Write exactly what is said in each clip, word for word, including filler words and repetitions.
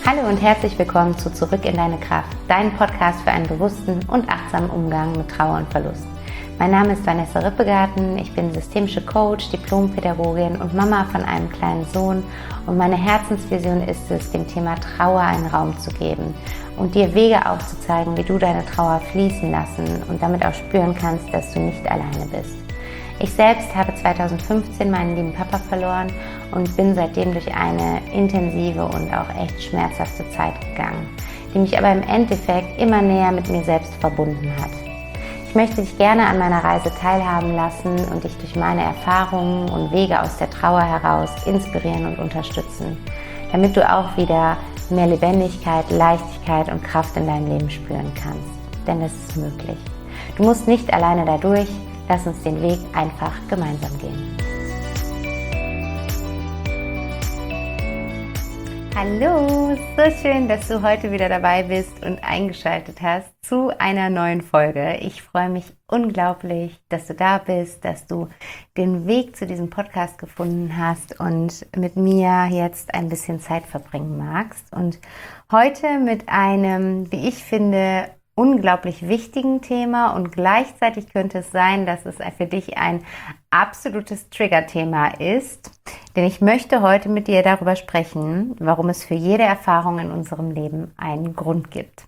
Hallo und herzlich willkommen zu Zurück in deine Kraft, dein Podcast für einen bewussten und achtsamen Umgang mit Trauer und Verlust. Mein Name ist Vanessa Rippegarten, ich bin systemische Coach, Diplompädagogin und Mama von einem kleinen Sohn und meine Herzensvision ist es, dem Thema Trauer einen Raum zu geben und dir Wege aufzuzeigen, wie du deine Trauer fließen lassen und damit auch spüren kannst, dass du nicht alleine bist. Ich selbst habe zweitausendfünfzehn meinen lieben Papa verloren und bin seitdem durch eine intensive und auch echt schmerzhafte Zeit gegangen, die mich aber im Endeffekt immer näher mit mir selbst verbunden hat. Ich möchte dich gerne an meiner Reise teilhaben lassen und dich durch meine Erfahrungen und Wege aus der Trauer heraus inspirieren und unterstützen, damit du auch wieder mehr Lebendigkeit, Leichtigkeit und Kraft in deinem Leben spüren kannst. Denn es ist möglich. Du musst nicht alleine dadurch. Lass uns den Weg einfach gemeinsam gehen. Hallo, so schön, dass du heute wieder dabei bist und eingeschaltet hast zu einer neuen Folge. Ich freue mich unglaublich, dass du da bist, dass du den Weg zu diesem Podcast gefunden hast und mit mir jetzt ein bisschen Zeit verbringen magst. Und heute mit einem, wie ich finde, unglaublich wichtigen Thema und gleichzeitig könnte es sein, dass es für dich ein absolutes Trigger-Thema ist, denn ich möchte heute mit dir darüber sprechen, warum es für jede Erfahrung in unserem Leben einen Grund gibt.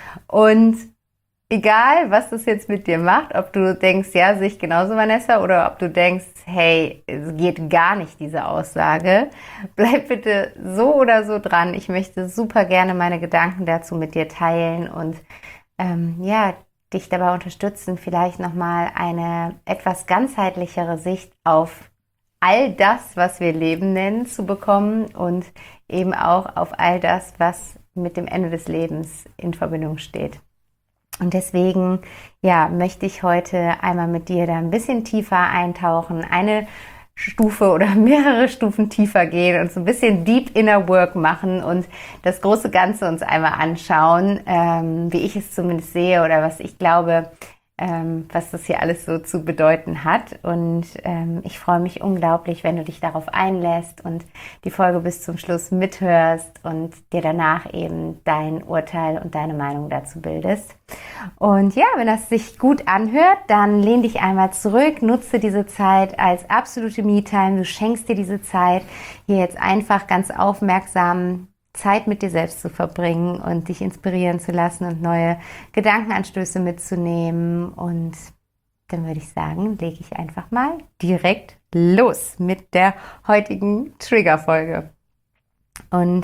Und egal, was das jetzt mit dir macht, ob du denkst, ja, sehe ich genauso, Vanessa, oder ob du denkst, hey, es geht gar nicht, diese Aussage, bleib bitte so oder so dran. Ich möchte super gerne meine Gedanken dazu mit dir teilen und Ähm, ja, dich dabei unterstützen, vielleicht nochmal eine etwas ganzheitlichere Sicht auf all das, was wir Leben nennen, zu bekommen und eben auch auf all das, was mit dem Ende des Lebens in Verbindung steht. Und deswegen, ja, möchte ich heute einmal mit dir da ein bisschen tiefer eintauchen, eine Stufe oder mehrere Stufen tiefer gehen und so ein bisschen Deep Inner Work machen und das große Ganze uns einmal anschauen, ähm, wie ich es zumindest sehe oder was ich glaube, ähm, was das hier alles so zu bedeuten hat. Und ähm, ich freue mich unglaublich, wenn du dich darauf einlässt und die Folge bis zum Schluss mithörst und dir danach eben dein Urteil und deine Meinung dazu bildest. Und ja, wenn das sich gut anhört, dann lehn dich einmal zurück, nutze diese Zeit als absolute Me-Time. Du schenkst dir diese Zeit, hier jetzt einfach ganz aufmerksam Zeit mit dir selbst zu verbringen und dich inspirieren zu lassen und neue Gedankenanstöße mitzunehmen. Und dann würde ich sagen, lege ich einfach mal direkt los mit der heutigen Trigger-Folge. Und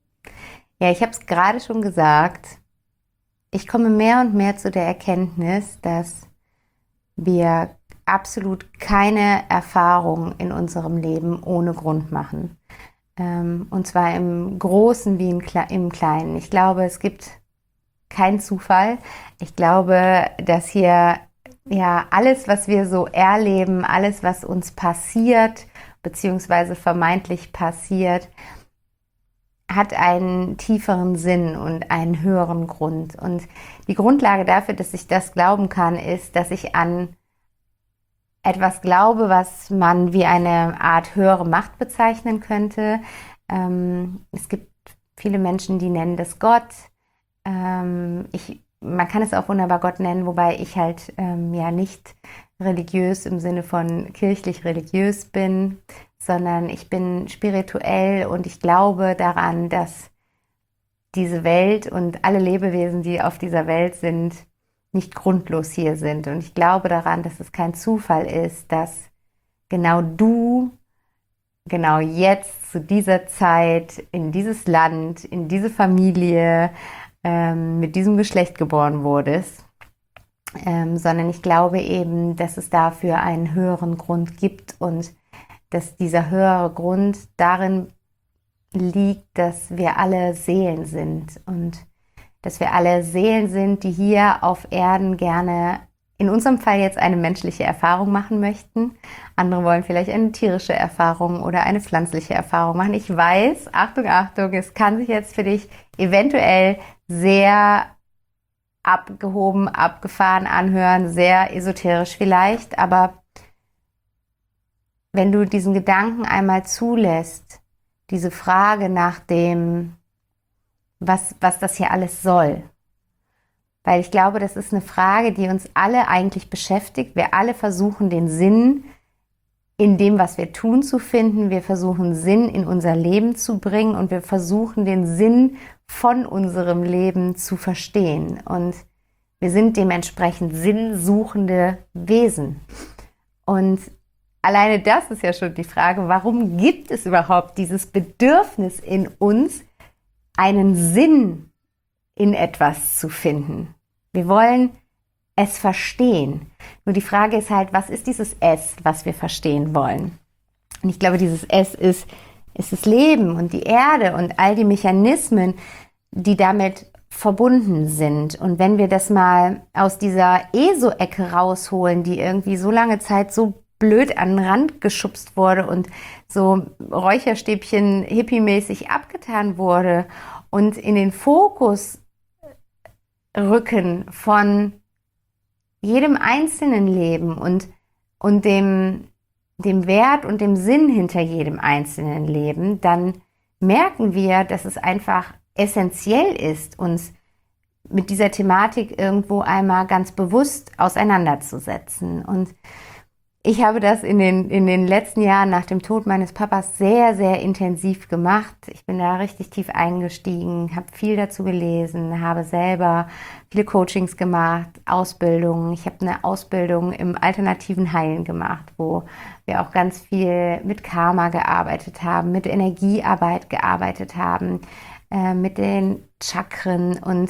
ja, ich habe es gerade schon gesagt, ich komme mehr und mehr zu der Erkenntnis, dass wir absolut keine Erfahrung in unserem Leben ohne Grund machen. Und zwar im Großen wie im Kleinen. Ich glaube, es gibt keinen Zufall. Ich glaube, dass hier ja alles, was wir so erleben, alles, was uns passiert, beziehungsweise vermeintlich passiert, hat einen tieferen Sinn und einen höheren Grund. Und die Grundlage dafür, dass ich das glauben kann, ist, dass ich an etwas glaube, was man wie eine Art höhere Macht bezeichnen könnte. Ähm, es gibt viele Menschen, die nennen das Gott. Ähm, ich, man kann es auch wunderbar Gott nennen, wobei ich halt ähm, ja nicht religiös im Sinne von kirchlich religiös bin, sondern ich bin spirituell und ich glaube daran, dass diese Welt und alle Lebewesen, die auf dieser Welt sind, nicht grundlos hier sind. Und ich glaube daran, dass es kein Zufall ist, dass genau du genau jetzt zu dieser Zeit in dieses Land, in diese Familie ähm, mit diesem Geschlecht geboren wurdest, ähm, sondern ich glaube eben, dass es dafür einen höheren Grund gibt und dass dieser höhere Grund darin liegt, dass wir alle Seelen sind und dass wir alle Seelen sind, die hier auf Erden gerne, in unserem Fall jetzt eine menschliche Erfahrung machen möchten. Andere wollen vielleicht eine tierische Erfahrung oder eine pflanzliche Erfahrung machen. Ich weiß, Achtung, Achtung, es kann sich jetzt für dich eventuell sehr abgehoben, abgefahren anhören, sehr esoterisch vielleicht, aber wenn du diesen Gedanken einmal zulässt, diese Frage nach dem was, was das hier alles soll. Weil ich glaube, das ist eine Frage, die uns alle eigentlich beschäftigt. Wir alle versuchen, den Sinn in dem, was wir tun, zu finden. Wir versuchen, Sinn in unser Leben zu bringen und wir versuchen, den Sinn von unserem Leben zu verstehen. Und wir sind dementsprechend sinnsuchende Wesen. Und alleine das ist ja schon die Frage, warum gibt es überhaupt dieses Bedürfnis in uns, einen Sinn in etwas zu finden? Wir wollen es verstehen. Nur die Frage ist halt, was ist dieses Es, was wir verstehen wollen? Und ich glaube, dieses Es ist, ist das Leben und die Erde und all die Mechanismen, die damit verbunden sind. Und wenn wir das mal aus dieser E S O-Ecke rausholen, die irgendwie so lange Zeit so blöd an den Rand geschubst wurde und so Räucherstäbchen hippiemäßig abgetan wurde und in den Fokus rücken von jedem einzelnen Leben und, und dem, dem Wert und dem Sinn hinter jedem einzelnen Leben, dann merken wir, dass es einfach essentiell ist, uns mit dieser Thematik irgendwo einmal ganz bewusst auseinanderzusetzen. Und ich habe das in den, in den letzten Jahren nach dem Tod meines Papas sehr, sehr intensiv gemacht. Ich bin da richtig tief eingestiegen, habe viel dazu gelesen, habe selber viele Coachings gemacht, Ausbildungen. Ich habe eine Ausbildung im alternativen Heilen gemacht, wo wir auch ganz viel mit Karma gearbeitet haben, mit Energiearbeit gearbeitet haben, äh, mit den Chakren und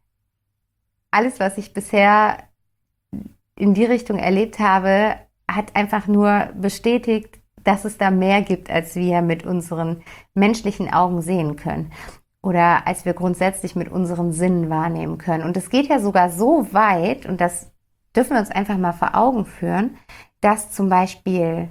alles, was ich bisher in die Richtung erlebt habe, hat einfach nur bestätigt, dass es da mehr gibt, als wir mit unseren menschlichen Augen sehen können oder als wir grundsätzlich mit unseren Sinnen wahrnehmen können. Und es geht ja sogar so weit, und das dürfen wir uns einfach mal vor Augen führen, dass zum Beispiel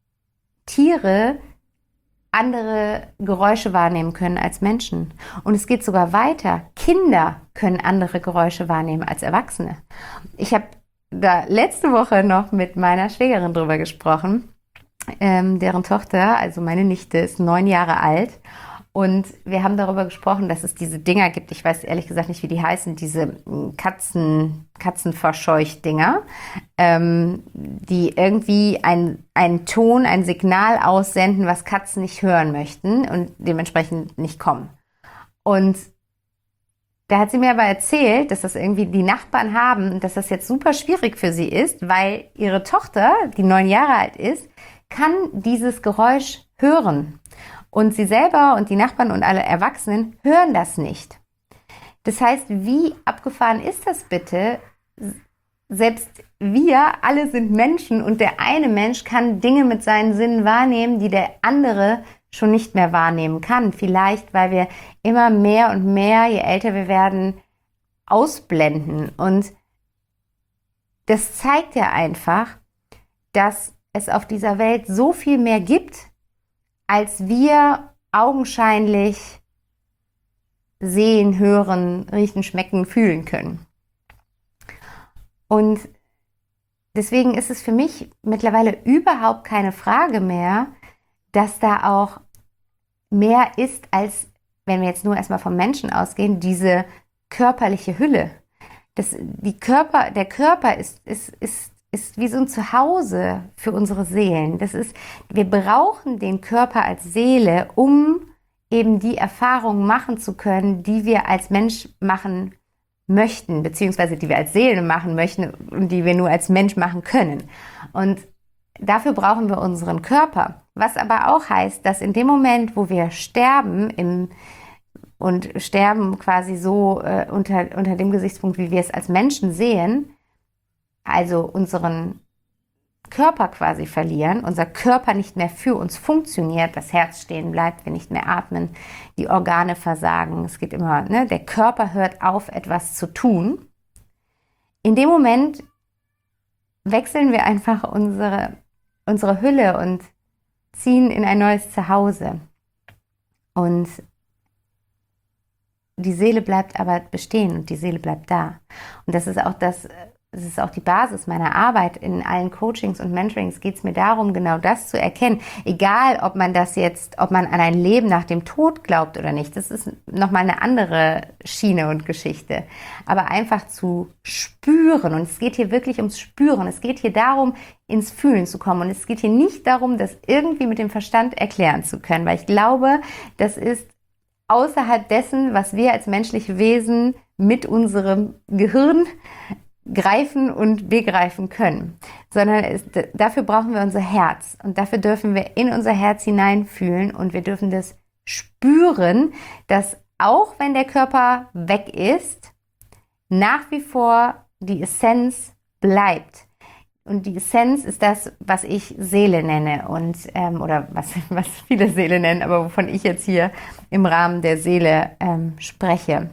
Tiere andere Geräusche wahrnehmen können als Menschen. Und es geht sogar weiter. Kinder können andere Geräusche wahrnehmen als Erwachsene. Ich habe da letzte Woche noch mit meiner Schwägerin drüber gesprochen, ähm, deren Tochter, also meine Nichte, ist neun Jahre alt. Und wir haben darüber gesprochen, dass es diese Dinger gibt, ich weiß ehrlich gesagt nicht, wie die heißen, diese Katzen, Katzenverscheucht-Dinger, ähm, die irgendwie ein, einen Ton, ein Signal aussenden, was Katzen nicht hören möchten und dementsprechend nicht kommen. Und da hat sie mir aber erzählt, dass das irgendwie die Nachbarn haben und dass das jetzt super schwierig für sie ist, weil ihre Tochter, die neun Jahre alt ist, kann dieses Geräusch hören. Und sie selber und die Nachbarn und alle Erwachsenen hören das nicht. Das heißt, wie abgefahren ist das bitte? Selbst wir alle sind Menschen und der eine Mensch kann Dinge mit seinen Sinnen wahrnehmen, die der andere schon nicht mehr wahrnehmen kann. Vielleicht, weil wir immer mehr und mehr, je älter wir werden, ausblenden. Und das zeigt ja einfach, dass es auf dieser Welt so viel mehr gibt, als wir augenscheinlich sehen, hören, riechen, schmecken, fühlen können. Und deswegen ist es für mich mittlerweile überhaupt keine Frage mehr, dass da auch mehr ist, als, wenn wir jetzt nur erstmal vom Menschen ausgehen, diese körperliche Hülle. Das, die Körper, der Körper ist, ist, ist, ist wie so ein Zuhause für unsere Seelen. Das ist, wir brauchen den Körper als Seele, um eben die Erfahrungen machen zu können, die wir als Mensch machen möchten, beziehungsweise die wir als Seele machen möchten und die wir nur als Mensch machen können. Und dafür brauchen wir unseren Körper. Was aber auch heißt, dass in dem Moment, wo wir sterben im, und sterben quasi so äh, unter, unter dem Gesichtspunkt, wie wir es als Menschen sehen, also unseren Körper quasi verlieren, unser Körper nicht mehr für uns funktioniert, das Herz stehen bleibt, wir nicht mehr atmen, die Organe versagen, es geht immer, ne, der Körper hört auf, etwas zu tun. In dem Moment wechseln wir einfach unsere, unsere Hülle und ziehen in ein neues Zuhause. Und die Seele bleibt aber bestehen und die Seele bleibt da. Und das ist auch das, es ist auch die Basis meiner Arbeit. In allen Coachings und Mentorings geht es mir darum, genau das zu erkennen. Egal, ob man das jetzt, ob man an ein Leben nach dem Tod glaubt oder nicht. Das ist nochmal eine andere Schiene und Geschichte. Aber einfach zu spüren. Und es geht hier wirklich ums Spüren. Es geht hier darum, ins Fühlen zu kommen. Und es geht hier nicht darum, das irgendwie mit dem Verstand erklären zu können. Weil ich glaube, das ist außerhalb dessen, was wir als menschliche Wesen mit unserem Gehirn greifen und begreifen können, sondern es, dafür brauchen wir unser Herz und dafür dürfen wir in unser Herz hineinfühlen und wir dürfen das spüren, dass auch wenn der Körper weg ist, nach wie vor die Essenz bleibt. Und die Essenz ist das, was ich Seele nenne und ähm, oder was, was viele Seele nennen, aber wovon ich jetzt hier im Rahmen der Seele ähm, spreche.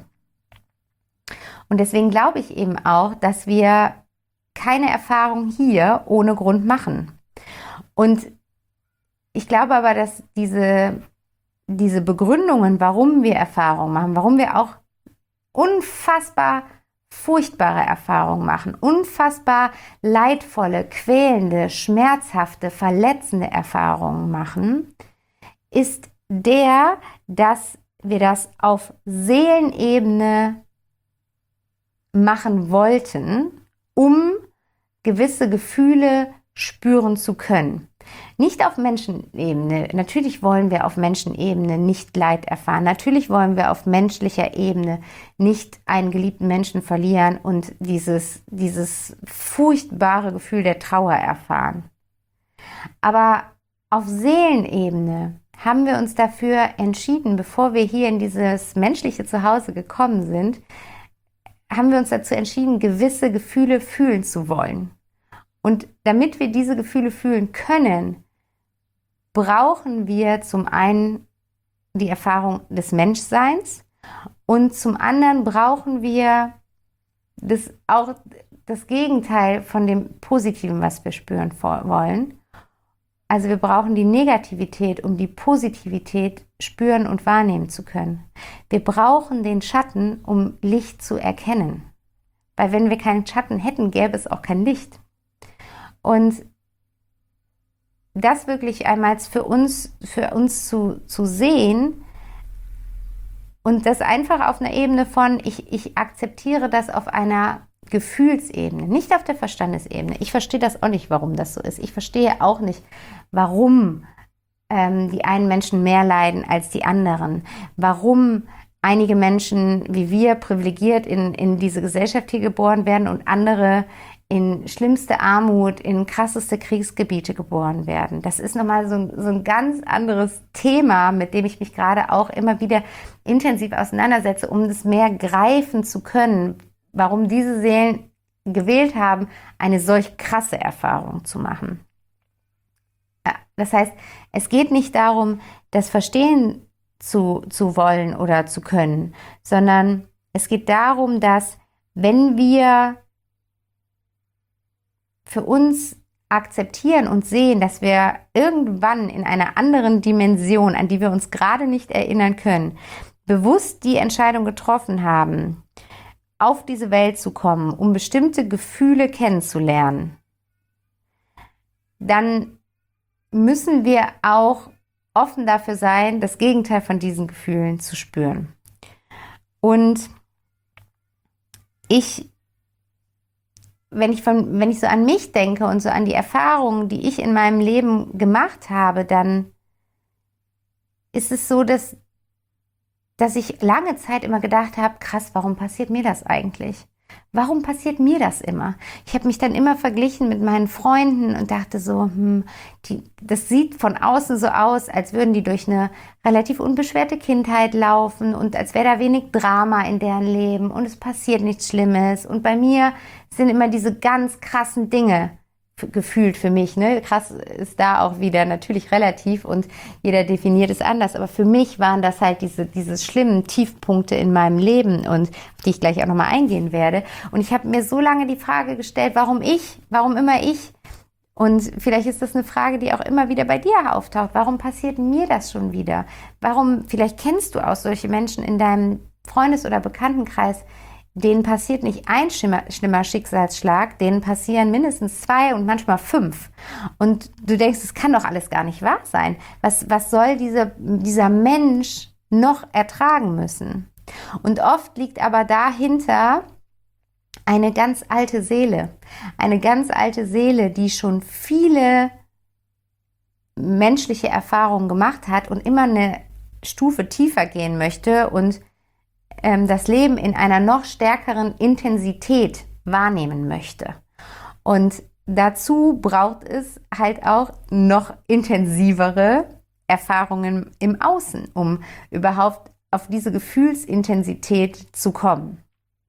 Und deswegen glaube ich eben auch, dass wir keine Erfahrung hier ohne Grund machen. Und ich glaube aber, dass diese, diese Begründungen, warum wir Erfahrungen machen, warum wir auch unfassbar furchtbare Erfahrungen machen, unfassbar leidvolle, quälende, schmerzhafte, verletzende Erfahrungen machen, ist der, dass wir das auf Seelenebene machen wollten, um gewisse Gefühle spüren zu können. Nicht auf Menschenebene. Natürlich wollen wir auf Menschenebene nicht Leid erfahren. Natürlich wollen wir auf menschlicher Ebene nicht einen geliebten Menschen verlieren und dieses, dieses furchtbare Gefühl der Trauer erfahren. Aber auf Seelenebene haben wir uns dafür entschieden, bevor wir hier in dieses menschliche Zuhause gekommen sind, haben wir uns dazu entschieden, gewisse Gefühle fühlen zu wollen. Und damit wir diese Gefühle fühlen können, brauchen wir zum einen die Erfahrung des Menschseins und zum anderen brauchen wir das, auch das Gegenteil von dem Positiven, was wir spüren wollen. Also wir brauchen die Negativität, um die Positivität spüren und wahrnehmen zu können. Wir brauchen den Schatten, um Licht zu erkennen. Weil wenn wir keinen Schatten hätten, gäbe es auch kein Licht. Und das wirklich einmal für uns, für uns zu, zu sehen und das einfach auf einer Ebene von, ich, ich akzeptiere das auf einer Gefühlsebene, nicht auf der Verstandesebene. Ich verstehe das auch nicht, warum das so ist. Ich verstehe auch nicht, warum ähm, die einen Menschen mehr leiden als die anderen. Warum einige Menschen wie wir privilegiert in, in diese Gesellschaft hier geboren werden und andere in schlimmste Armut, in krasseste Kriegsgebiete geboren werden. Das ist nochmal so ein, so ein ganz anderes Thema, mit dem ich mich gerade auch immer wieder intensiv auseinandersetze, um das mehr greifen zu können, warum diese Seelen gewählt haben, eine solch krasse Erfahrung zu machen. Das heißt, es geht nicht darum, das verstehen zu, zu wollen oder zu können, sondern es geht darum, dass wenn wir für uns akzeptieren und sehen, dass wir irgendwann in einer anderen Dimension, an die wir uns gerade nicht erinnern können, bewusst die Entscheidung getroffen haben, auf diese Welt zu kommen, um bestimmte Gefühle kennenzulernen, dann müssen wir auch offen dafür sein, das Gegenteil von diesen Gefühlen zu spüren. Und ich, wenn ich, von, wenn ich so an mich denke und so an die Erfahrungen, die ich in meinem Leben gemacht habe, dann ist es so, dass dass ich lange Zeit immer gedacht habe, krass, warum passiert mir das eigentlich? Warum passiert mir das immer? Ich habe mich dann immer verglichen mit meinen Freunden und dachte so, hm, die, das sieht von außen so aus, als würden die durch eine relativ unbeschwerte Kindheit laufen und als wäre da wenig Drama in deren Leben und es passiert nichts Schlimmes. Und bei mir sind immer diese ganz krassen Dinge gefühlt für mich, ne? Krass ist da auch wieder natürlich relativ und jeder definiert es anders, aber für mich waren das halt diese, diese schlimmen Tiefpunkte in meinem Leben und auf die ich gleich auch nochmal eingehen werde. Und ich habe mir so lange die Frage gestellt, warum ich, warum immer ich? Und vielleicht ist das eine Frage, die auch immer wieder bei dir auftaucht. Warum passiert mir das schon wieder? Warum, vielleicht kennst du auch solche Menschen in deinem Freundes- oder Bekanntenkreis, denen passiert nicht ein schlimmer, schlimmer Schicksalsschlag, denen passieren mindestens zwei und manchmal fünf. Und du denkst, das kann doch alles gar nicht wahr sein. Was, was soll diese, dieser Mensch noch ertragen müssen? Und oft liegt aber dahinter eine ganz alte Seele. Eine ganz alte Seele, die schon viele menschliche Erfahrungen gemacht hat und immer eine Stufe tiefer gehen möchte und ähm, das Leben in einer noch stärkeren Intensität wahrnehmen möchte. Und dazu braucht es halt auch noch intensivere Erfahrungen im Außen, um überhaupt auf diese Gefühlsintensität zu kommen.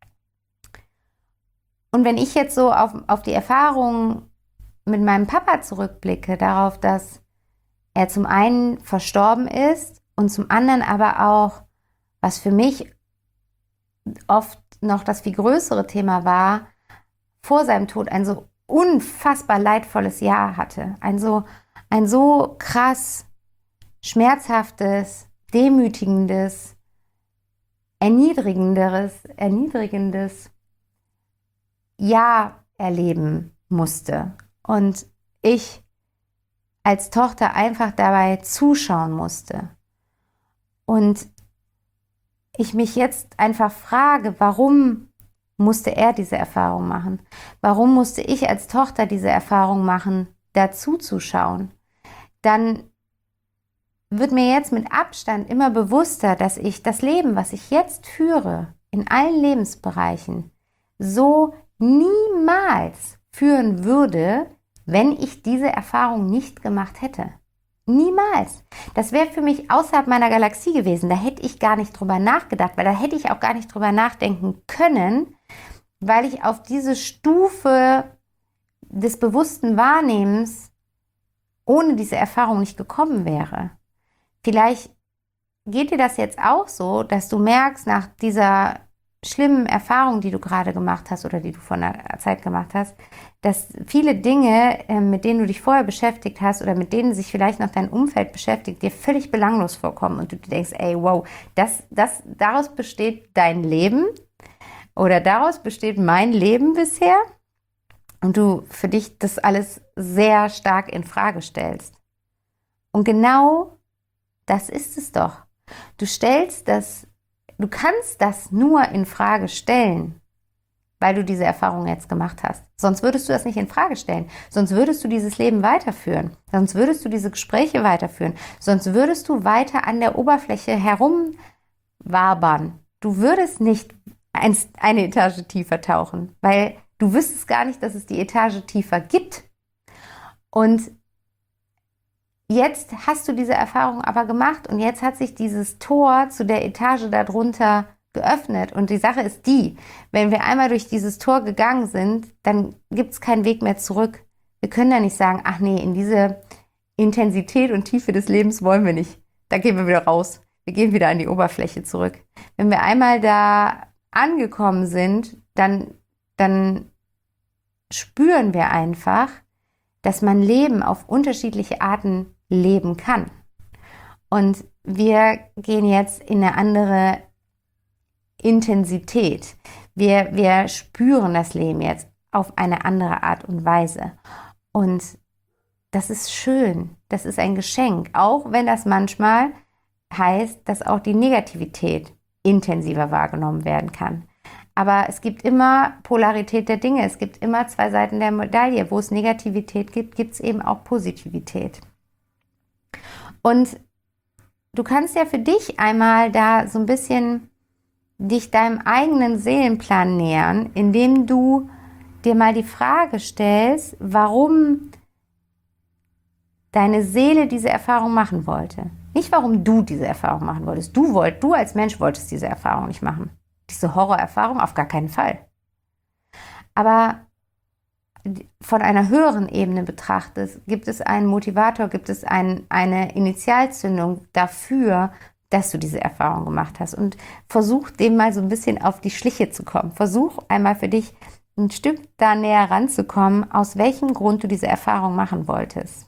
Und wenn ich jetzt so auf, auf die Erfahrung mit meinem Papa zurückblicke, darauf, dass er zum einen verstorben ist und zum anderen aber auch, was für mich oft noch das viel größere Thema war, vor seinem Tod ein so unfassbar leidvolles Jahr hatte. Ein so, ein so krass schmerzhaftes, demütigendes, erniedrigenderes, erniedrigendes Jahr erleben musste. Und ich als Tochter einfach dabei zuschauen musste. Und ich mich jetzt einfach frage, warum musste er diese Erfahrung machen? Warum musste ich als Tochter diese Erfahrung machen, dazu zu schauen? Dann wird mir jetzt mit Abstand immer bewusster, dass ich das Leben, was ich jetzt führe, in allen Lebensbereichen, so niemals führen würde, wenn ich diese Erfahrung nicht gemacht hätte. Niemals. Das wäre für mich außerhalb meiner Galaxie gewesen. Da hätte ich gar nicht drüber nachgedacht, weil da hätte ich auch gar nicht drüber nachdenken können, weil ich auf diese Stufe des bewussten Wahrnehmens ohne diese Erfahrung nicht gekommen wäre. Vielleicht geht dir das jetzt auch so, dass du merkst, nach dieser schlimmen Erfahrung, die du gerade gemacht hast oder die du vor einer Zeit gemacht hast, dass viele Dinge, mit denen du dich vorher beschäftigt hast oder mit denen sich vielleicht noch dein Umfeld beschäftigt, dir völlig belanglos vorkommen und du denkst, ey, wow, das, das, daraus besteht dein Leben oder daraus besteht mein Leben bisher und du für dich das alles sehr stark in Frage stellst. Und genau das ist es doch. Du stellst das Du kannst das nur in Frage stellen, weil du diese Erfahrung jetzt gemacht hast. Sonst würdest du das nicht in Frage stellen. Sonst würdest du dieses Leben weiterführen. Sonst würdest du diese Gespräche weiterführen. Sonst würdest du weiter an der Oberfläche herumwabern. Du würdest nicht eine Etage tiefer tauchen, weil du wüsstest gar nicht, dass es die Etage tiefer gibt. Und jetzt hast du diese Erfahrung aber gemacht und jetzt hat sich dieses Tor zu der Etage darunter geöffnet. Und die Sache ist die, wenn wir einmal durch dieses Tor gegangen sind, dann gibt es keinen Weg mehr zurück. Wir können da nicht sagen, ach nee, in diese Intensität und Tiefe des Lebens wollen wir nicht. Da gehen wir wieder raus. Wir gehen wieder an die Oberfläche zurück. Wenn wir einmal da angekommen sind, dann, dann spüren wir einfach, dass man Leben auf unterschiedliche Arten leben kann. Und wir gehen jetzt in eine andere Intensität. Wir, wir spüren das Leben jetzt auf eine andere Art und Weise. Und das ist schön. Das ist ein Geschenk. Auch wenn das manchmal heißt, dass auch die Negativität intensiver wahrgenommen werden kann. Aber es gibt immer Polarität der Dinge. Es gibt immer zwei Seiten der Medaille. Wo es Negativität gibt, gibt es eben auch Positivität. Und du kannst ja für dich einmal da so ein bisschen dich deinem eigenen Seelenplan nähern, indem du dir mal die Frage stellst, warum deine Seele diese Erfahrung machen wollte. Nicht, warum du diese Erfahrung machen wolltest. Du wollt, du als Mensch wolltest diese Erfahrung nicht machen. Diese Horrorerfahrung auf gar keinen Fall. Aber von einer höheren Ebene betrachtet, gibt es einen Motivator, gibt es ein, eine Initialzündung dafür, dass du diese Erfahrung gemacht hast. Und versuch dem mal so ein bisschen auf die Schliche zu kommen. Versuch einmal für dich ein Stück da näher ranzukommen, aus welchem Grund du diese Erfahrung machen wolltest.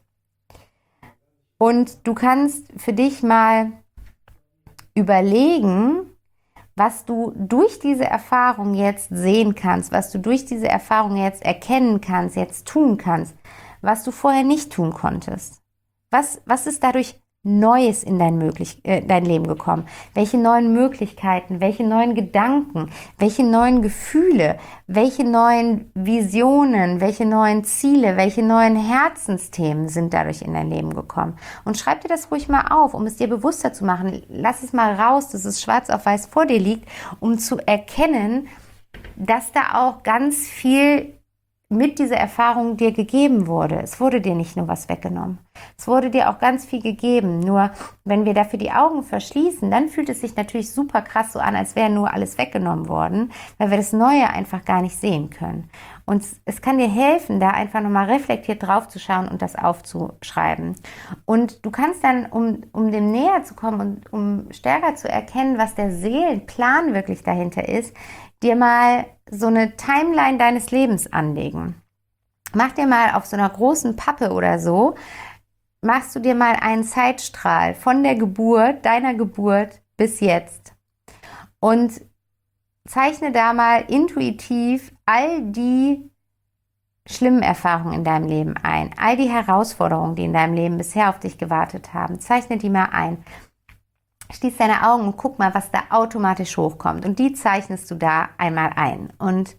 Und du kannst für dich mal überlegen, was du durch diese Erfahrung jetzt sehen kannst, was du durch diese Erfahrung jetzt erkennen kannst, jetzt tun kannst, was du vorher nicht tun konntest. Was, was ist dadurch Neues in dein, möglich, äh, dein Leben gekommen? Welche neuen Möglichkeiten, welche neuen Gedanken, welche neuen Gefühle, welche neuen Visionen, welche neuen Ziele, welche neuen Herzensthemen sind dadurch in dein Leben gekommen? Und schreib dir das ruhig mal auf, um es dir bewusster zu machen. Lass es mal raus, dass es schwarz auf weiß vor dir liegt, um zu erkennen, dass da auch ganz viel mit dieser Erfahrung dir gegeben wurde. Es wurde dir nicht nur was weggenommen. Es wurde dir auch ganz viel gegeben. Nur wenn wir dafür die Augen verschließen, dann fühlt es sich natürlich super krass so an, als wäre nur alles weggenommen worden, weil wir das Neue einfach gar nicht sehen können. Und es kann dir helfen, da einfach nochmal reflektiert drauf zu schauen und das aufzuschreiben. Und du kannst dann, um, um dem näher zu kommen und um stärker zu erkennen, was der Seelenplan wirklich dahinter ist, dir mal so eine Timeline deines Lebens anlegen. Mach dir mal auf so einer großen Pappe oder so, machst du dir mal einen Zeitstrahl von der Geburt, deiner Geburt bis jetzt und zeichne da mal intuitiv all die schlimmen Erfahrungen in deinem Leben ein, all die Herausforderungen, die in deinem Leben bisher auf dich gewartet haben. Zeichne die mal ein. Schließ deine Augen und guck mal, was da automatisch hochkommt. Und die zeichnest du da einmal ein. Und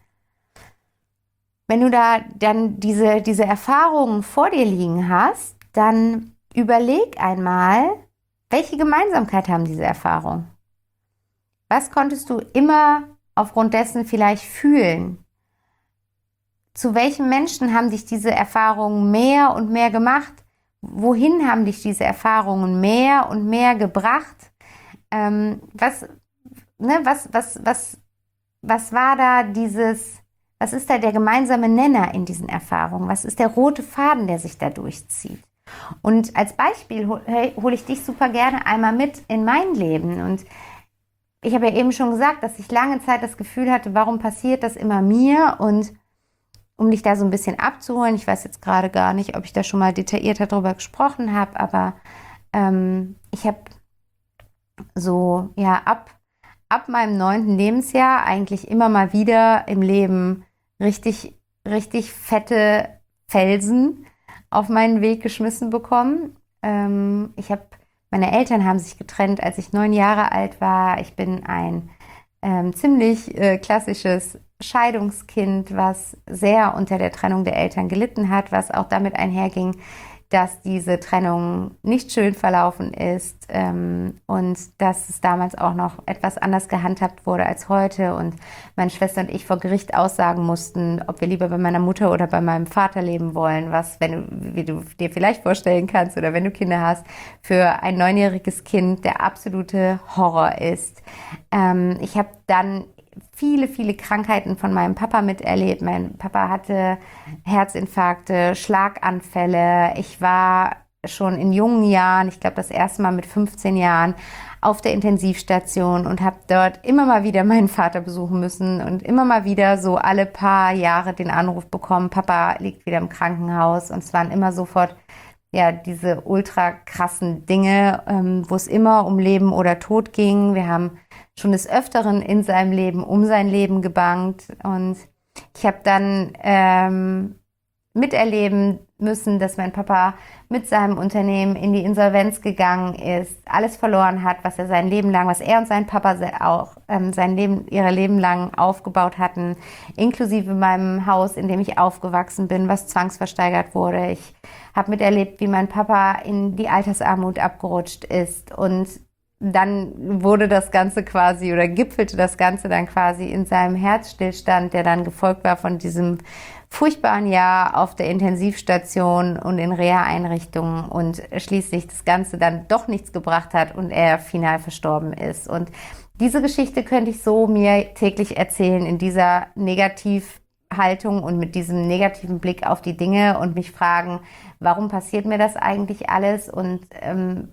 wenn du da dann diese, diese Erfahrungen vor dir liegen hast, dann überleg einmal, welche Gemeinsamkeit haben diese Erfahrungen? Was konntest du immer aufgrund dessen vielleicht fühlen? Zu welchen Menschen haben dich diese Erfahrungen mehr und mehr gemacht? Wohin haben dich diese Erfahrungen mehr und mehr gebracht? Ähm, was, ne, was, was, was, was war da dieses, was ist da der gemeinsame Nenner in diesen Erfahrungen? Was ist der rote Faden, der sich da durchzieht? Und als Beispiel hole hol ich dich super gerne einmal mit in mein Leben. Und ich habe ja eben schon gesagt, dass ich lange Zeit das Gefühl hatte, warum passiert das immer mir? Und um dich da so ein bisschen abzuholen, ich weiß jetzt gerade gar nicht, ob ich da schon mal detaillierter darüber gesprochen habe, aber ähm, ich habe so, ja, ab, ab meinem neunten Lebensjahr eigentlich immer mal wieder im Leben richtig, richtig fette Felsen auf meinen Weg geschmissen bekommen. Ähm, ich habe, meine Eltern haben sich getrennt, als ich neun Jahre alt war. Ich bin ein ähm, ziemlich äh, klassisches Scheidungskind, was sehr unter der Trennung der Eltern gelitten hat, was auch damit einherging, dass diese Trennung nicht schön verlaufen ist ähm, und dass es damals auch noch etwas anders gehandhabt wurde als heute und meine Schwester und ich vor Gericht aussagen mussten, ob wir lieber bei meiner Mutter oder bei meinem Vater leben wollen, was, wenn du, wie du dir vielleicht vorstellen kannst oder wenn du Kinder hast, für ein neunjähriges Kind der absolute Horror ist. Ähm, ich habe dann viele, viele Krankheiten von meinem Papa miterlebt. Mein Papa hatte Herzinfarkte, Schlaganfälle. Ich war schon in jungen Jahren, ich glaube das erste Mal mit fünfzehn Jahren, auf der Intensivstation und habe dort immer mal wieder meinen Vater besuchen müssen und immer mal wieder so alle paar Jahre den Anruf bekommen, Papa liegt wieder im Krankenhaus. Und es waren immer sofort ja diese ultra krassen Dinge, ähm, wo es immer um Leben oder Tod ging. Wir haben schon des Öfteren in seinem Leben um sein Leben gebangt und ich habe dann ähm, miterleben müssen, dass mein Papa mit seinem Unternehmen in die Insolvenz gegangen ist, alles verloren hat, was er sein Leben lang, was er und sein Papa auch ähm, sein Leben, ihre Leben lang aufgebaut hatten, inklusive meinem Haus, in dem ich aufgewachsen bin, was zwangsversteigert wurde. Ich habe miterlebt, wie mein Papa in die Altersarmut abgerutscht ist und dann wurde das Ganze quasi oder gipfelte das Ganze dann quasi in seinem Herzstillstand, der dann gefolgt war von diesem furchtbaren Jahr auf der Intensivstation und in Reha-Einrichtungen und schließlich das Ganze dann doch nichts gebracht hat und er final verstorben ist. Und diese Geschichte könnte ich so mir täglich erzählen in dieser Negativhaltung und mit diesem negativen Blick auf die Dinge und mich fragen, warum passiert mir das eigentlich alles und ähm,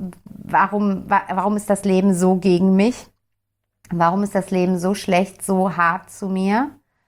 Warum, warum ist das Leben so gegen mich? Warum ist das Leben so schlecht, so hart zu mir?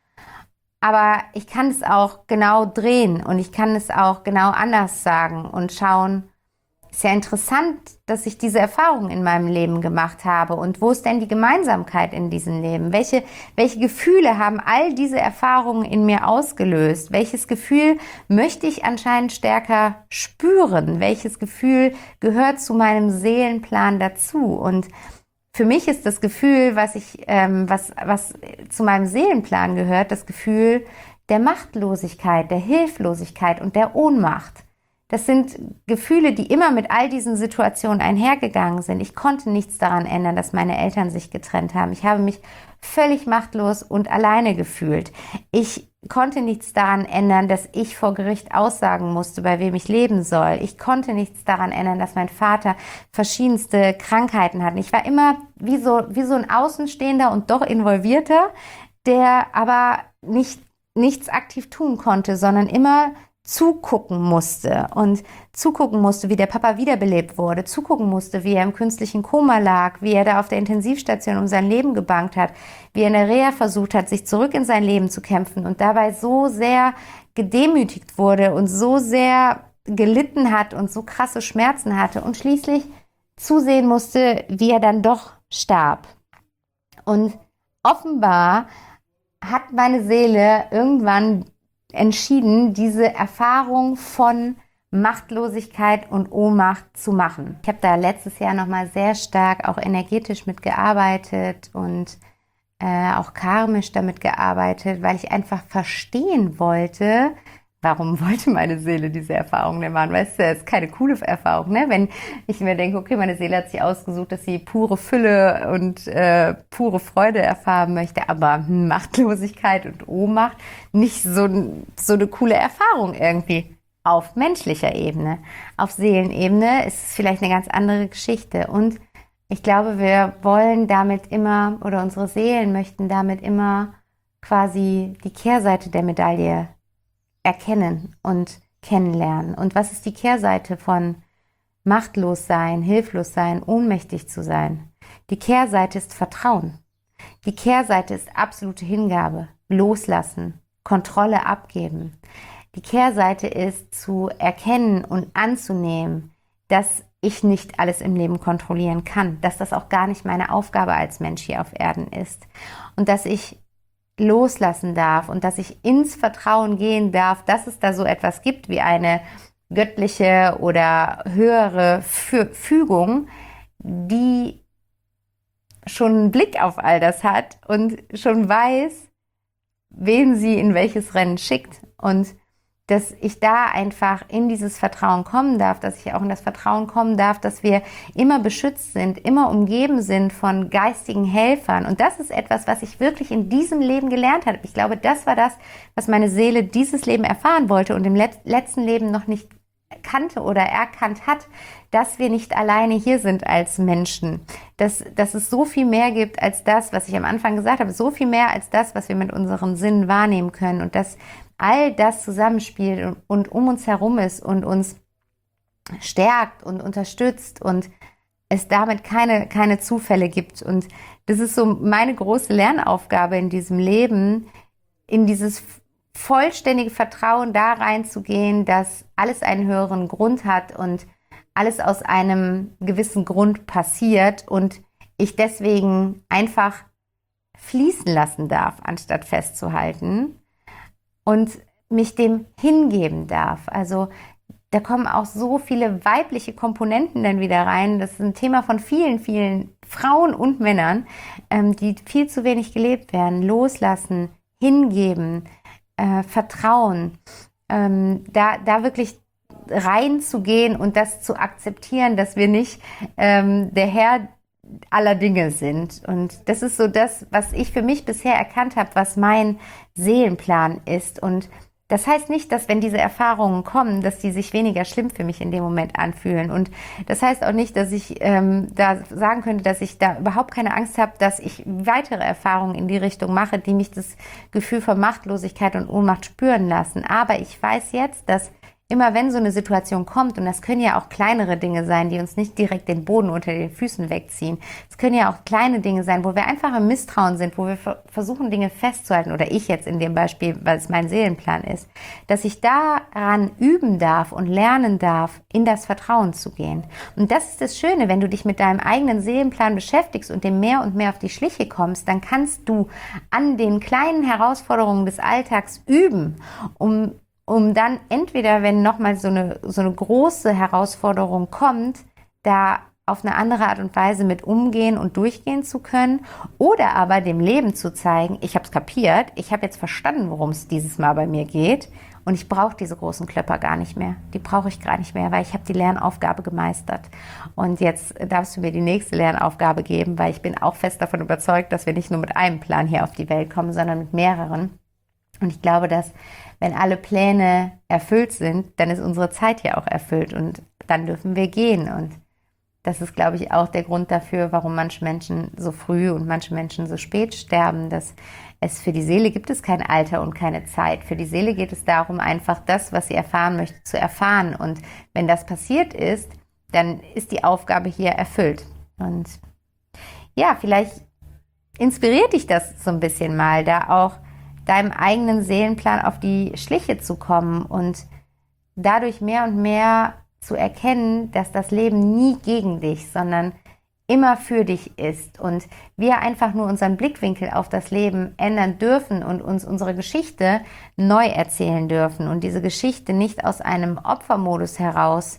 Aber ich kann es auch genau drehen und ich kann es auch genau anders sagen und schauen, ist ja interessant, dass ich diese Erfahrung in meinem Leben gemacht habe. Und wo ist denn die Gemeinsamkeit in diesem Leben? Welche, welche Gefühle haben all diese Erfahrungen in mir ausgelöst? Welches Gefühl möchte ich anscheinend stärker spüren? Welches Gefühl gehört zu meinem Seelenplan dazu? Und für mich ist das Gefühl, was ich, ähm, was, was zu meinem Seelenplan gehört, das Gefühl der Machtlosigkeit, der Hilflosigkeit und der Ohnmacht. Das sind Gefühle, die immer mit all diesen Situationen einhergegangen sind. Ich konnte nichts daran ändern, dass meine Eltern sich getrennt haben. Ich habe mich völlig machtlos und alleine gefühlt. Ich konnte nichts daran ändern, dass ich vor Gericht aussagen musste, bei wem ich leben soll. Ich konnte nichts daran ändern, dass mein Vater verschiedenste Krankheiten hat. Ich war immer wie so, wie so ein Außenstehender und doch Involvierter, der aber nicht, nichts aktiv tun konnte, sondern immer zugucken musste und zugucken musste, wie der Papa wiederbelebt wurde, zugucken musste, wie er im künstlichen Koma lag, wie er da auf der Intensivstation um sein Leben gebankt hat, wie er in der Reha versucht hat, sich zurück in sein Leben zu kämpfen und dabei so sehr gedemütigt wurde und so sehr gelitten hat und so krasse Schmerzen hatte und schließlich zusehen musste, wie er dann doch starb. Und offenbar hat meine Seele irgendwann entschieden, diese Erfahrung von Machtlosigkeit und Ohnmacht zu machen. Ich habe da letztes Jahr nochmal sehr stark auch energetisch mitgearbeitet und äh, auch karmisch damit gearbeitet, weil ich einfach verstehen wollte, warum wollte meine Seele diese Erfahrung denn machen? Weißt du, das ist keine coole Erfahrung, ne? Wenn ich mir denke, okay, meine Seele hat sich ausgesucht, dass sie pure Fülle und äh, pure Freude erfahren möchte, aber Machtlosigkeit und Ohnmacht nicht so, so eine coole Erfahrung irgendwie. Auf menschlicher Ebene. Auf Seelenebene ist es vielleicht eine ganz andere Geschichte. Und ich glaube, wir wollen damit immer, oder unsere Seelen möchten damit immer quasi die Kehrseite der Medaille erkennen und kennenlernen. Und was ist die Kehrseite von machtlos sein, hilflos sein, ohnmächtig zu sein? Die Kehrseite ist Vertrauen. Die Kehrseite ist absolute Hingabe, loslassen, Kontrolle abgeben. Die Kehrseite ist zu erkennen und anzunehmen, dass ich nicht alles im Leben kontrollieren kann, dass das auch gar nicht meine Aufgabe als Mensch hier auf Erden ist und dass ich loslassen darf und dass ich ins Vertrauen gehen darf, dass es da so etwas gibt wie eine göttliche oder höhere Fügung, die schon einen Blick auf all das hat und schon weiß, wen sie in welches Rennen schickt und dass ich da einfach in dieses Vertrauen kommen darf, dass ich auch in das Vertrauen kommen darf, dass wir immer beschützt sind, immer umgeben sind von geistigen Helfern. Und das ist etwas, was ich wirklich in diesem Leben gelernt habe. Ich glaube, das war das, was meine Seele dieses Leben erfahren wollte und im Let- letzten Leben noch nicht kannte oder erkannt hat, dass wir nicht alleine hier sind als Menschen. Dass, dass es so viel mehr gibt als das, was ich am Anfang gesagt habe, so viel mehr als das, was wir mit unseren Sinnen wahrnehmen können und dass all das zusammenspielt und, und um uns herum ist und uns stärkt und unterstützt und es damit keine, keine Zufälle gibt. Und das ist so meine große Lernaufgabe in diesem Leben, in dieses vollständige Vertrauen da reinzugehen, dass alles einen höheren Grund hat und alles aus einem gewissen Grund passiert und ich deswegen einfach fließen lassen darf, anstatt festzuhalten. Und mich dem hingeben darf. Also da kommen auch so viele weibliche Komponenten dann wieder rein. Das ist ein Thema von vielen, vielen Frauen und Männern, ähm, die viel zu wenig gelebt werden. Loslassen, hingeben, äh, vertrauen, ähm, da, da wirklich reinzugehen und das zu akzeptieren, dass wir nicht ähm, der Herr aller Dinge sind. Und das ist so das, was ich für mich bisher erkannt habe, was mein Seelenplan ist. Und das heißt nicht, dass wenn diese Erfahrungen kommen, dass die sich weniger schlimm für mich in dem Moment anfühlen. Und das heißt auch nicht, dass ich ähm, da sagen könnte, dass ich da überhaupt keine Angst habe, dass ich weitere Erfahrungen in die Richtung mache, die mich das Gefühl von Machtlosigkeit und Ohnmacht spüren lassen. Aber ich weiß jetzt, dass immer wenn so eine Situation kommt, und das können ja auch kleinere Dinge sein, die uns nicht direkt den Boden unter den Füßen wegziehen. Es können ja auch kleine Dinge sein, wo wir einfach im Misstrauen sind, wo wir versuchen, Dinge festzuhalten, oder ich jetzt in dem Beispiel, weil es mein Seelenplan ist, dass ich daran üben darf und lernen darf, in das Vertrauen zu gehen. Und das ist das Schöne, wenn du dich mit deinem eigenen Seelenplan beschäftigst und dem mehr und mehr auf die Schliche kommst, dann kannst du an den kleinen Herausforderungen des Alltags üben, um um dann entweder, wenn nochmal so eine, so eine große Herausforderung kommt, da auf eine andere Art und Weise mit umgehen und durchgehen zu können, oder aber dem Leben zu zeigen, ich habe es kapiert, ich habe jetzt verstanden, worum es dieses Mal bei mir geht, und ich brauche diese großen Klöpper gar nicht mehr. Die brauche ich gar nicht mehr, weil ich habe die Lernaufgabe gemeistert. Und jetzt darfst du mir die nächste Lernaufgabe geben, weil ich bin auch fest davon überzeugt, dass wir nicht nur mit einem Plan hier auf die Welt kommen, sondern mit mehreren. Und ich glaube, dass wenn alle Pläne erfüllt sind, dann ist unsere Zeit ja auch erfüllt und dann dürfen wir gehen. Und das ist, glaube ich, auch der Grund dafür, warum manche Menschen so früh und manche Menschen so spät sterben, dass es für die Seele gibt es kein Alter und keine Zeit. Für die Seele geht es darum, einfach das, was sie erfahren möchte, zu erfahren. Und wenn das passiert ist, dann ist die Aufgabe hier erfüllt. Und ja, vielleicht inspiriert dich das so ein bisschen mal, da auch deinem eigenen Seelenplan auf die Schliche zu kommen und dadurch mehr und mehr zu erkennen, dass das Leben nie gegen dich, sondern immer für dich ist und wir einfach nur unseren Blickwinkel auf das Leben ändern dürfen und uns unsere Geschichte neu erzählen dürfen und diese Geschichte nicht aus einem Opfermodus heraus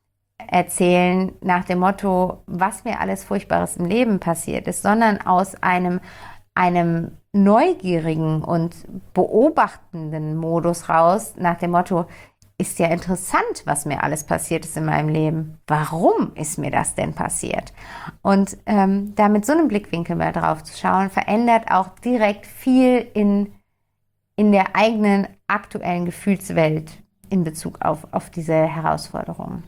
erzählen nach dem Motto, was mir alles Furchtbares im Leben passiert ist, sondern aus einem einem neugierigen und beobachtenden Modus raus, nach dem Motto, ist ja interessant, was mir alles passiert ist in meinem Leben. Warum ist mir das denn passiert? Und ähm, da mit so einem Blickwinkel mal drauf zu schauen, verändert auch direkt viel in, in der eigenen aktuellen Gefühlswelt in Bezug auf, auf diese Herausforderungen.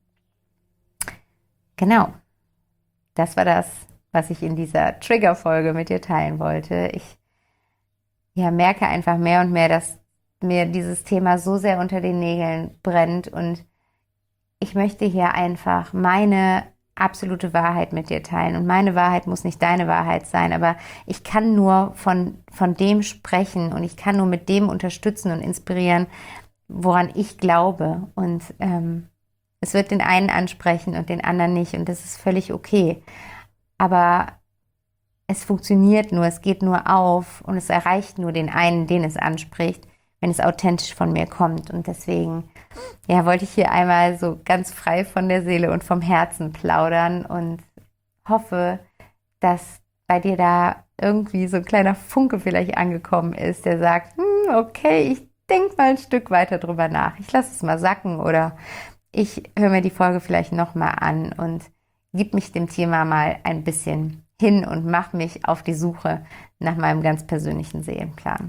Genau, das war das, was ich in dieser Trigger-Folge mit dir teilen wollte. Ich ja, merke einfach mehr und mehr, dass mir dieses Thema so sehr unter den Nägeln brennt und ich möchte hier einfach meine absolute Wahrheit mit dir teilen. Und meine Wahrheit muss nicht deine Wahrheit sein, aber ich kann nur von, von dem sprechen und ich kann nur mit dem unterstützen und inspirieren, woran ich glaube. Und ähm, es wird den einen ansprechen und den anderen nicht und das ist völlig okay. Aber es funktioniert nur, es geht nur auf und es erreicht nur den einen, den es anspricht, wenn es authentisch von mir kommt. Und deswegen ja, wollte ich hier einmal so ganz frei von der Seele und vom Herzen plaudern und hoffe, dass bei dir da irgendwie so ein kleiner Funke vielleicht angekommen ist, der sagt, hm, okay, ich denke mal ein Stück weiter drüber nach. Ich lasse es mal sacken oder ich höre mir die Folge vielleicht nochmal an und gib mich dem Thema mal ein bisschen hin und mach mich auf die Suche nach meinem ganz persönlichen Seelenplan.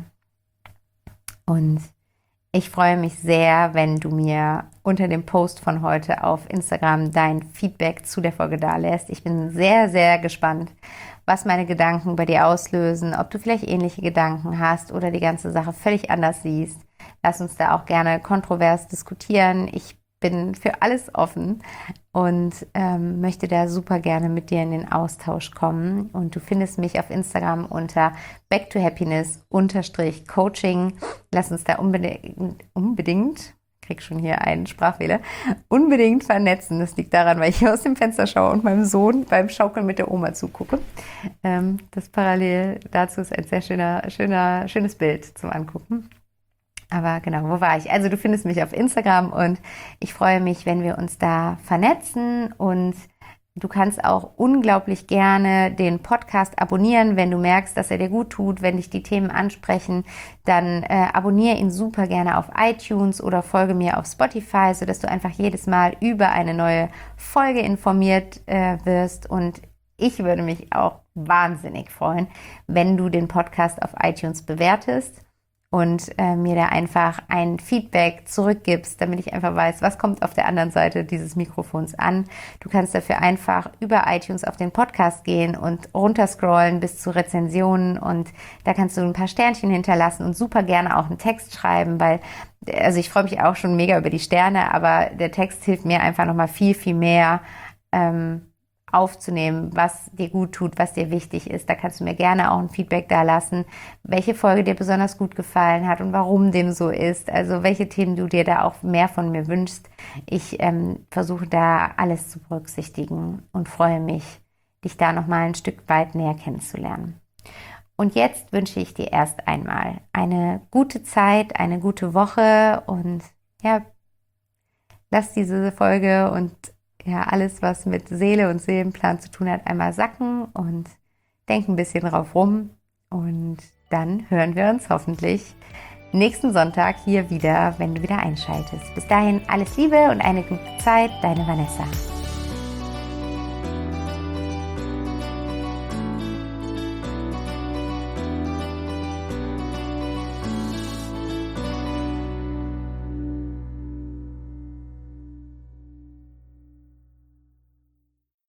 Und ich freue mich sehr, wenn du mir unter dem Post von heute auf Instagram dein Feedback zu der Folge dalässt. Ich bin sehr, sehr gespannt, was meine Gedanken bei dir auslösen, ob du vielleicht ähnliche Gedanken hast oder die ganze Sache völlig anders siehst. Lass uns da auch gerne kontrovers diskutieren. Ich bin für alles offen und ähm, möchte da super gerne mit dir in den Austausch kommen. Und du findest mich auf Instagram unter back to happiness Coaching. Lass uns da unbedingt, unbedingt, krieg schon hier einen Sprachfehler, unbedingt vernetzen. Das liegt daran, weil ich hier aus dem Fenster schaue und meinem Sohn beim Schaukeln mit der Oma zugucke. Ähm, das parallel dazu ist ein sehr schöner, schöner, schönes Bild zum Angucken. Aber genau, wo war ich? Also du findest mich auf Instagram und ich freue mich, wenn wir uns da vernetzen und du kannst auch unglaublich gerne den Podcast abonnieren, wenn du merkst, dass er dir gut tut, wenn dich die Themen ansprechen, dann äh, abonniere ihn super gerne auf iTunes oder folge mir auf Spotify, sodass du einfach jedes Mal über eine neue Folge informiert äh, wirst und ich würde mich auch wahnsinnig freuen, wenn du den Podcast auf iTunes bewertest und äh, mir da einfach ein Feedback zurückgibst, damit ich einfach weiß, was kommt auf der anderen Seite dieses Mikrofons an. Du kannst dafür einfach über iTunes auf den Podcast gehen und runterscrollen bis zu Rezensionen und da kannst du ein paar Sternchen hinterlassen und super gerne auch einen Text schreiben, weil also ich freue mich auch schon mega über die Sterne, aber der Text hilft mir einfach nochmal viel, viel mehr ähm, aufzunehmen, was dir gut tut, was dir wichtig ist. Da kannst du mir gerne auch ein Feedback da lassen, welche Folge dir besonders gut gefallen hat und warum dem so ist. Also welche Themen du dir da auch mehr von mir wünschst. Ich ähm, versuche da alles zu berücksichtigen und freue mich, dich da nochmal ein Stück weit näher kennenzulernen. Und jetzt wünsche ich dir erst einmal eine gute Zeit, eine gute Woche und ja, lass diese Folge und ja, alles, was mit Seele und Seelenplan zu tun hat, einmal sacken und denk ein bisschen drauf rum. Und dann hören wir uns hoffentlich nächsten Sonntag hier wieder, wenn du wieder einschaltest. Bis dahin alles Liebe und eine gute Zeit, deine Vanessa.